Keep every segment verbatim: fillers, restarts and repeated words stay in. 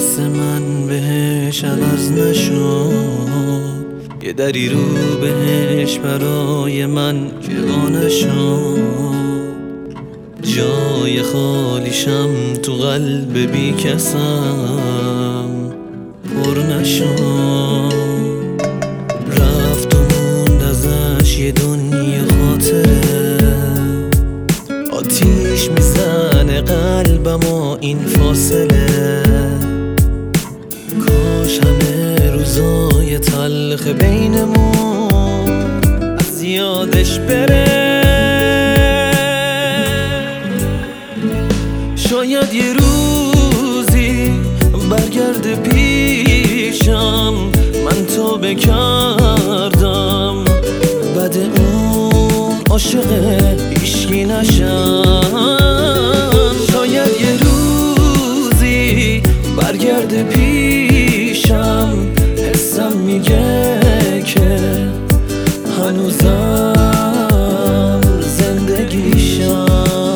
حرص من بهش عوض نشد، یه دری رو بهش برای من که وا نشد. جای خالیشم تو قلب بی کسم پر نشد. رفت و موند ازش یه دنیا خاطره، آتیش میزنه قلبم و این فاصله. کاش همه روزای تلخ بینمون از یادش بره. شاید یه روزی برگرده پیشم، من توبه کردم بعد اون عاشق هیچکی نشم. شاید یه روزی برگرده پیشم، حسم میگه که هنوزم زندگیشم.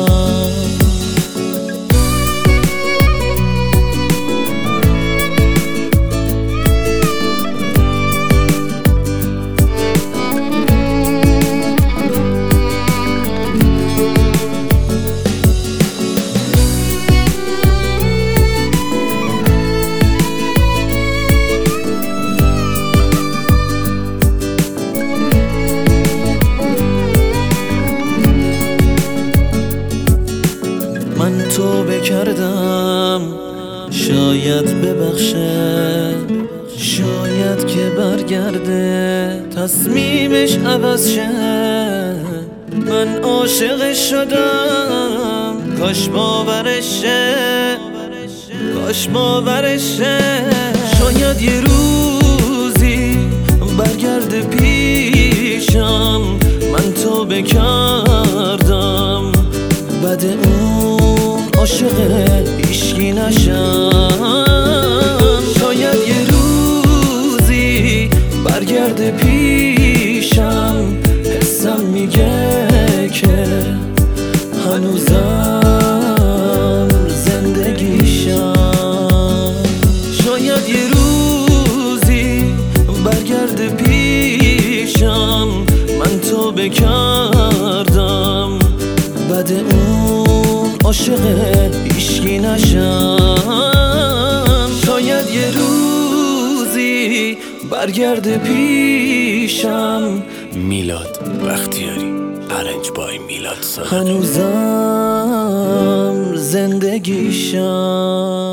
من توبه کردم شاید ببخشه، شاید که برگرده تصمیمش عوض شه. من عاشقش شدم کاش باورش شه، کاش باورش شه. شاید یه روزی برگرده پیشم، من توبه کردم بعد اون عاشق هیچکی نشم. شاید یه روزی برگرده پیشم، حسم میگه که هنوزم زندگیشم. شاید یه روزی برگرده پیشم، من توبه کردم بعد اون عاشق هیچکی نشم. شاید یه روزی برگرده پیشم. میلاد بختیاری، ارنج بای میلاد ساخت. هنوزم زندگیشم.